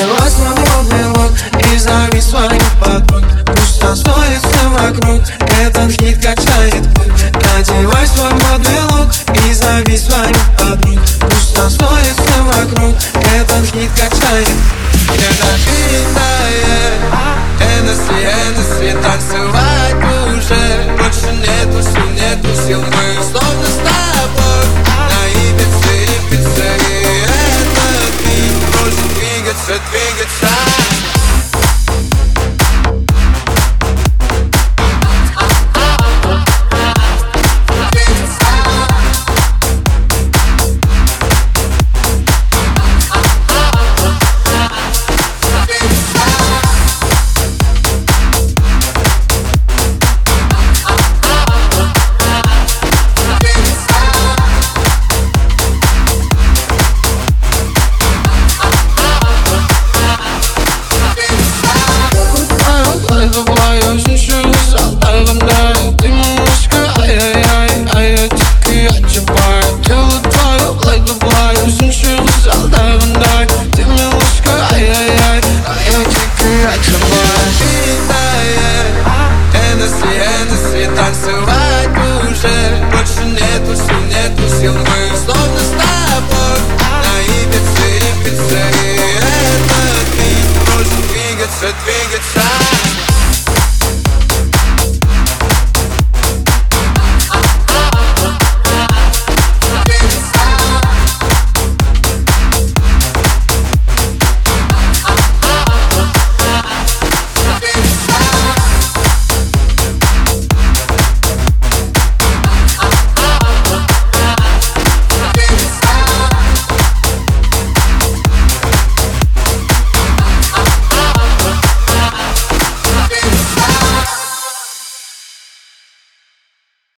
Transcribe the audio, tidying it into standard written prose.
Поднялась свободный лук и зови свою подруг. Пусть танцует все вокруг, этот хит качает путь. Надевай свой модный лук и зови свою подруг. Пусть танцует все вокруг, этот хит качает. Это передает Энесси, танцевать уже больше нету сил, мы словно с тобой на Ибице, и этот бит может двигаться